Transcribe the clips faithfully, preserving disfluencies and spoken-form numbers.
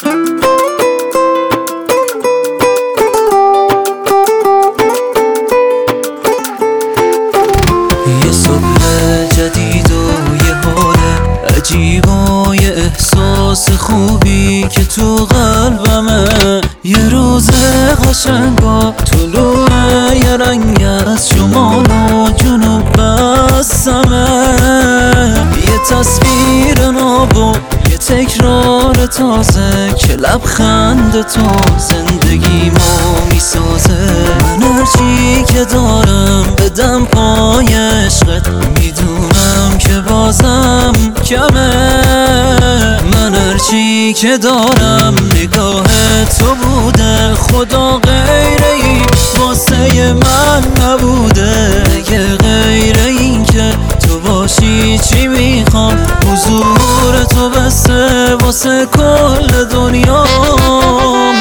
یه صبح جدید و یه حال عجیب و یه احساس خوبی که تو قلبمه. یه روز قشنگ و طلوع یه رنگ از شمال و جنوب بسمه. یه تصویر ناب و یه تکرار تازه که لبخند تو زندگیمو میسازه. من هرچی که دارم بدم پای عشقت، میدونم که بازم کمه. من هرچی که دارم نگاه تو بوده، خدا غیر این واسه من نبوده. اگه غیر این که تو باشی چی میخوام؟ حضور تو بسه واسه کل دنیام.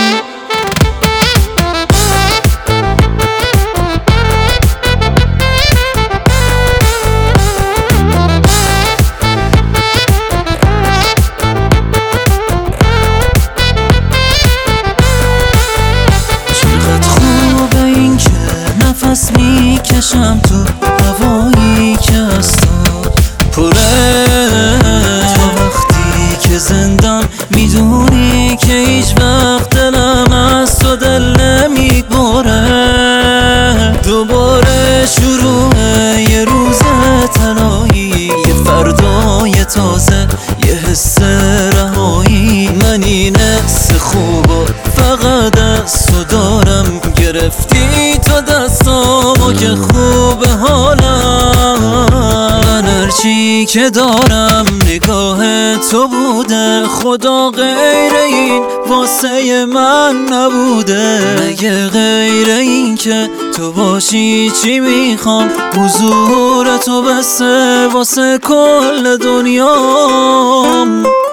نفس میکشم تو هوایی که از تو پره. تو وقتی که زندم میدونی که هیچ وقت دلم از تو دل نمیبره. دوباره شروع یه روز طلایی، یه فردای تازه، یه حس رهایی. من این حس خوبو فقط از تو دارم، گرفتی تو دستامو که خوب حالم. من هرچی که دارم نگاه تو بوده، خدا غیر این واسه من نبوده. مگه غیر این که تو باشی چی میخوام؟ حضور تو بسه واسه کل دنیام.